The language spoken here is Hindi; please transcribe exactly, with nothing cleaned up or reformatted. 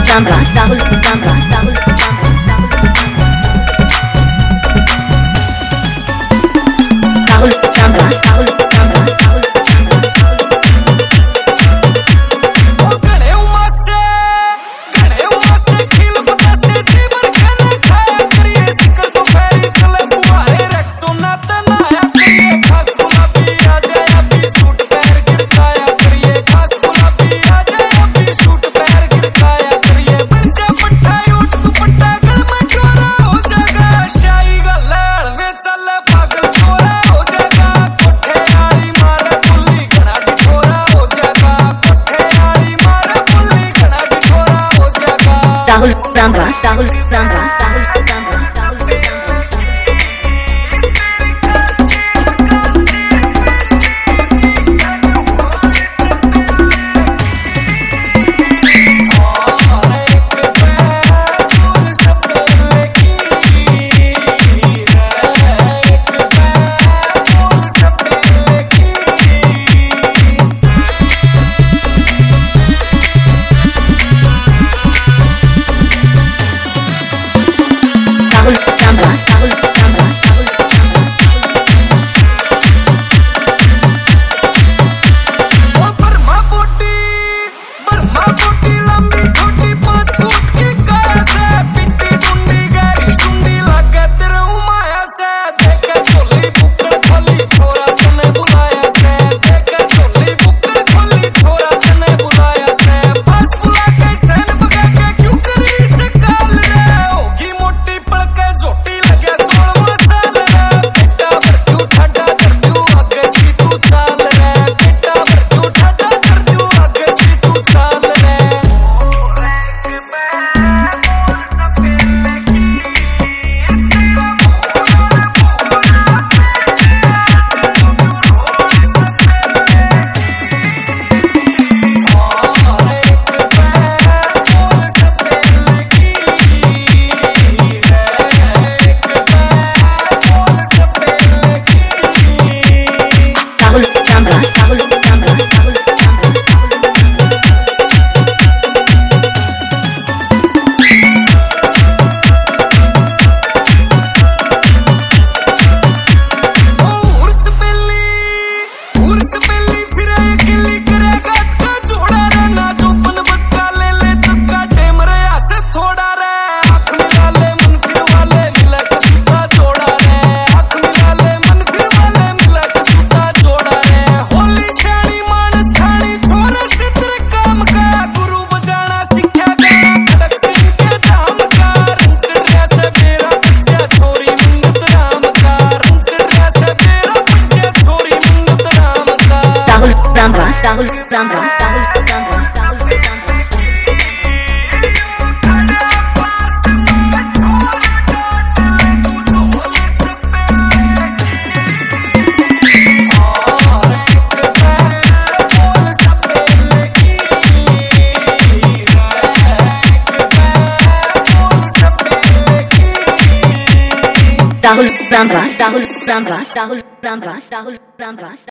Rambras, Rahul, Rambras, Rahul, Rambras, Rahul, Rambras, Rahul, Rambras, Rahul. Rahul, Rambras, Rahul, Rambras, Rahul, Rambras, Rahul. Rambras, Rahul, Rambras, Rahul, Rambras, ओ बर्मा बोटी बर्मा बोटी लंबी छोटी पांच फुट की काया से पिट्टी डुंडी गहरी सुंदी लगे तेरे उमाया से देखे चोली बुक्कड़ खोली छोरा तने बुलाया से देखे चोली बुक्कड़ खोली छोरा तने बुलाया से बस बुला के सैन बगा के क्यों करी से काल रे होगी मोटी पड़ के झोटी लगे सोलवा साल रे बेटा भर क्यों ठड्डा कर क्यों आगे सी तू चाल रे बेटा भर क्यों ठड्डा कर क्यों आगे सी तू चाल रे Rahul, Rambras, Rahul, Rambras, Rahul, Rambras, Rahul. उर्स पेली उर्स पेली फिर अकेली करेगा का जोड़ा रे ना जोपन बस का ले ले चस्का टेम रे ऐसे थोड़ा रे आँख मिला ले मन फिर वाले मिला कसूता जोड़ा रे आँख मिला ले मन फिर वाले मिला कसूता जोड़ा रे होली छाणी मानस खानी छोरे सिद्र काम का गुरु बजाना सिक्ख्या गया खड़क सिंह के धाम का रंग ड्रेस बेरा पिछया छोरी मंगत राम का रंग ड्रेस बेरा पिछया छोरी मंगत राम का Rahul, Rambras, Rahul, Rambras, Rahul, Rambras, Rahul, Rambras. Rahul, Rambras, Rahul, Rambras, Rahul, Rambras, Rahul, Rambras.